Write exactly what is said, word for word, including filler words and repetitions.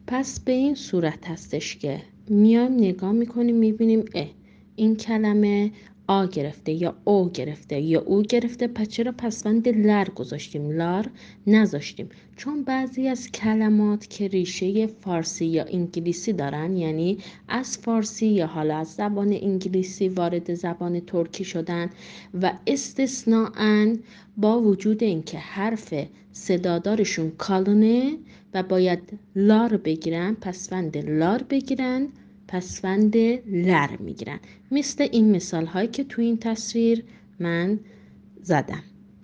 پس به این صورت هستش که میایم نگاه میکنیم میبینیم اه این کلمه آ گرفته یا او گرفته یا او گرفته، پس چرا پسوند لر گذاشتیم، لار نذاشتیم؟ چون بعضی از کلمات که ریشه فارسی یا انگلیسی دارن، یعنی از فارسی یا حالا از زبان انگلیسی وارد زبان ترکی شدن و استثناءً با وجود اینکه حرف صدادارشون کالونه و باید لار بگیرن، پسوند لار بگیرن، پسوند لر میگیرن. مثل این مثال هایی که تو این تصویر من زدم.